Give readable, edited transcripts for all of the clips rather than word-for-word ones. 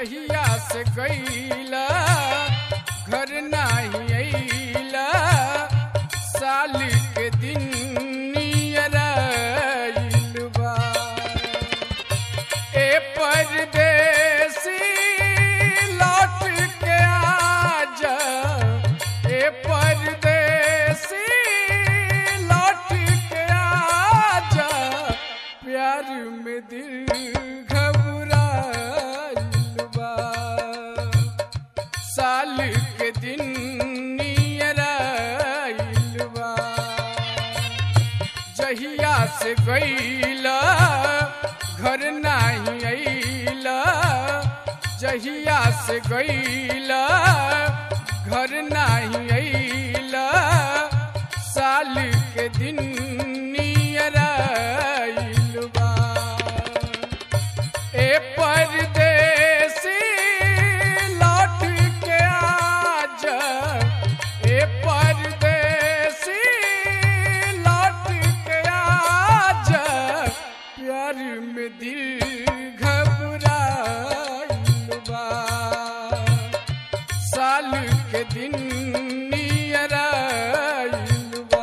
जहिया से गईला घर नाही अइला साल के दिन नियर आइल बा। ए परदेसी लौट के आजा, ए परदेसी लौट के आजा, प्यार में दिल घबराइल बा। साल के दिन नियर आइल बा। जहिया से गईला घर नाही अइला, जहिया से गईला घर नाही अइला साल के दिन नियर आइल बा। ए परदेसी लौट के आजा, ए परदेसी लौट के आजा, प्यार में दिल घबराइल बा। साल के दिन नियर आइल बा।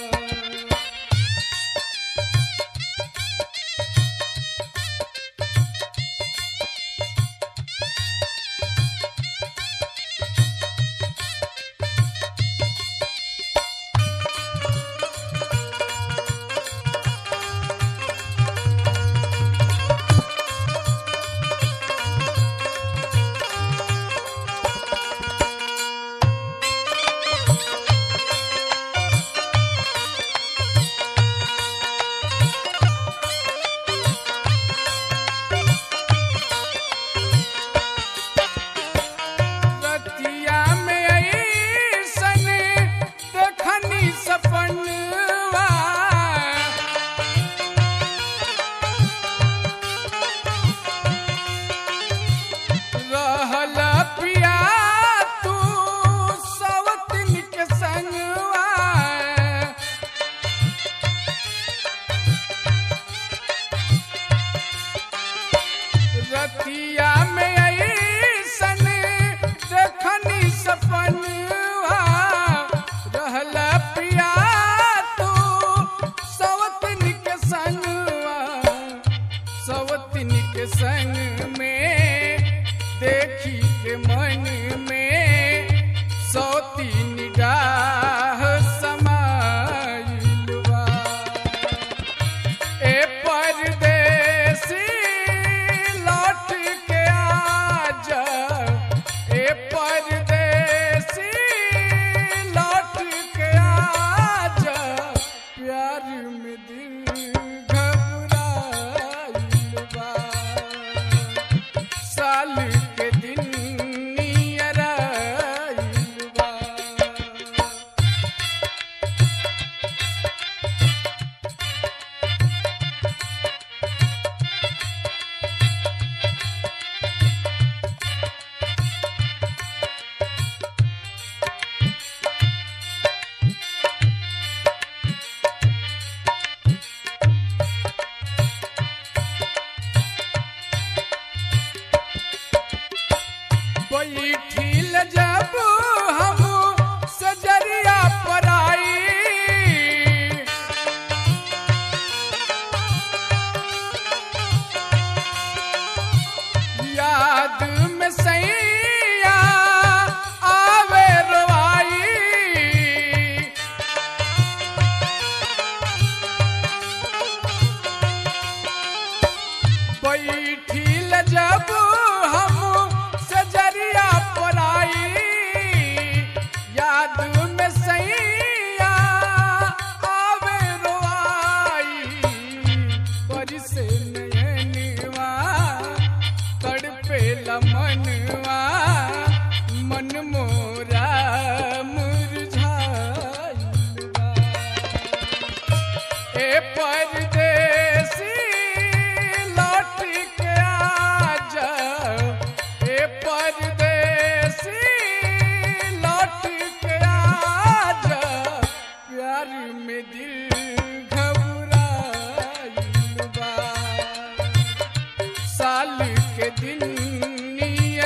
रतिया में अइसन देखनी सपनवा, रहल पिया तू सवतिन के संगवा। रतिया में अइसन देखनी सपनवा, रहल पिया तू सवतिन के संगवा। सवतिन के संग में देखी के मन में सौतीन डाह समाइल बा। ए परदेसी लौट के आजा, ए परदेसी लौट के आजा, प्यार में दिल घबराइल बा। साल के दिन नियर आइल बा। बैठिल जब हम सजरिया पर आई, याद में सैया आवे रोवाई। बैठिल जब हम सजरिया पर आई, याद में सैया आवे रोआई। बरसे नयनवा तड़पेला मनवा, मन मोरा मुरझाइल बा। ए परदेसी लौट के आजा, ए परदेसी लौट के आजा, प्यार में दिल घबराइल बा। साल के दिन नियर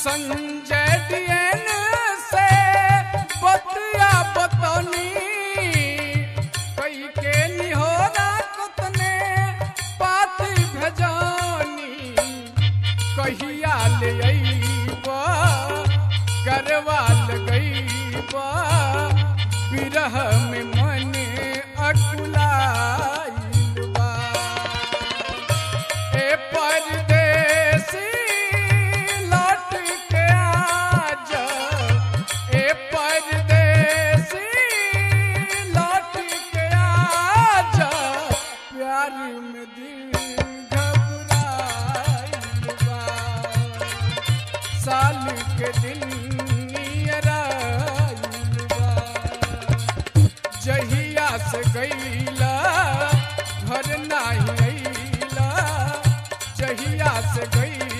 संजय डियन से बतिया बतौनी कई के निहोरा कुतने पाती भेजानी कहिया ले अइबा करवा लगइबा बिरह में मन अकुलाइल बा ए परदेसी लौट के आजा ए परदेसी लौट के आजा प्यार में दिल घबराइल बा साल के दिन नियराइल बा जहिया से गईला घर नाही अइला जहिया से गई